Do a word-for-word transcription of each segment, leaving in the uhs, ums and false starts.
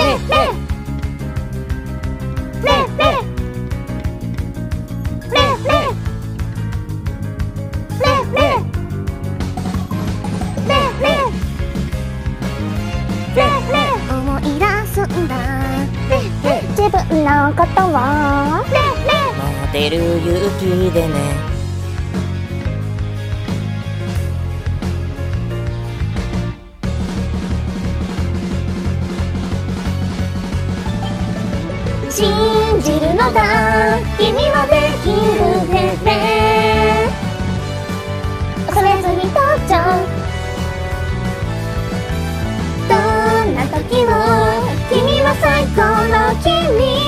思い出すんだ自分のことをモテる勇気でね。 信じるのだ君はできるねね恐れずに登場どんな時も君は最高の君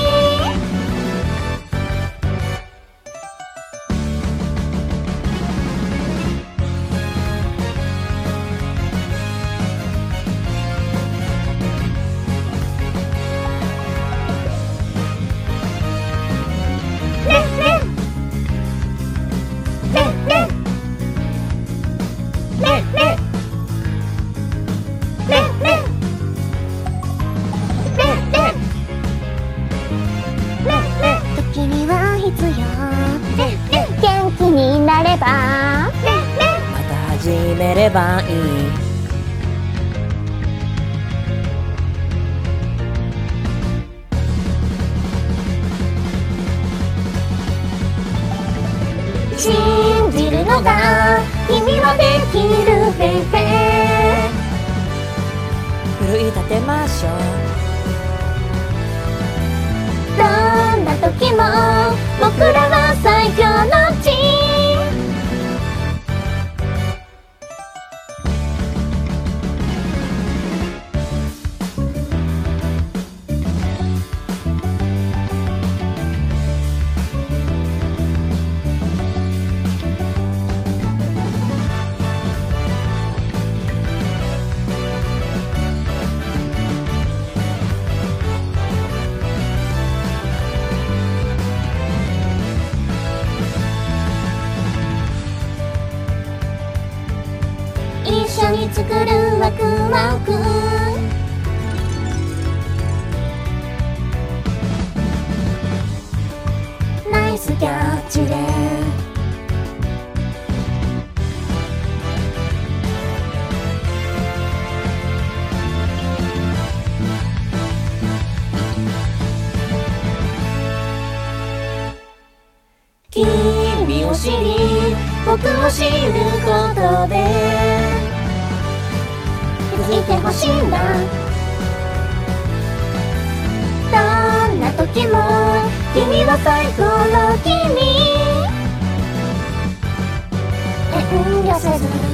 時には必要元気になればまた始めればいい。 信じるのだ君はできるベイベー奮い立てましょう。 どんな時も僕らは最強のチーム一緒に作るワクワクナイスキャッチで君を知り僕を知ることで気づいてほしいんだどんな時も君は最高の君遠慮せず